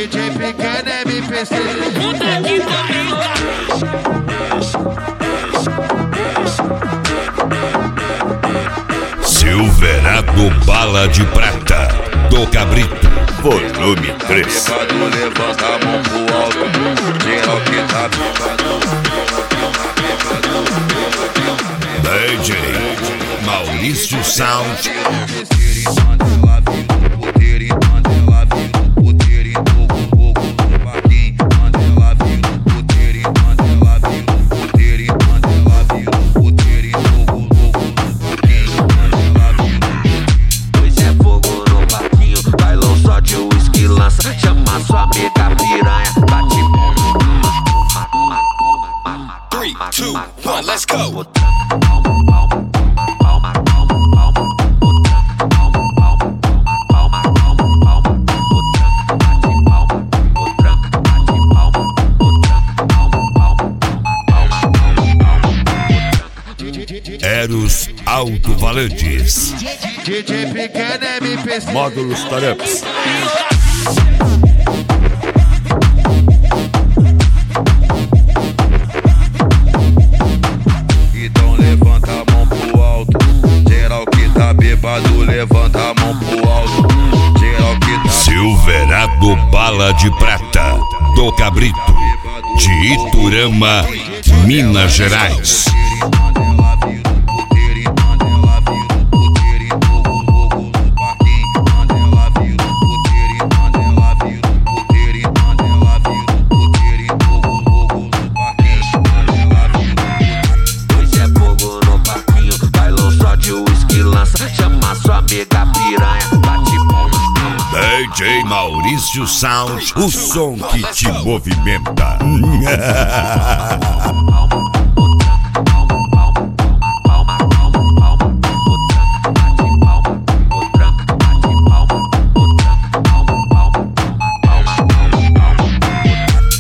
DJ pequeno MPC. Puta que pariu. Silverado Bala de Prata, do Cabrito, volume 3. Levanta a mão pro alto, geral que tá DJ Maurício Sound. Chama sua amiga piranha, bate 3, 2, 1, let's go. Eros Alto-Valantes. DJ pequeno MPC. Módulos Tareps. Então levanta a mão pro alto, geral que tá bêbado, levanta a mão pro alto, geral que tá Silverado Bala de Prata, do Cabrito, de Iturama, Minas Gerais. Chama sua amiga piranha, bate DJ Maurício Sound, o som que te movimenta.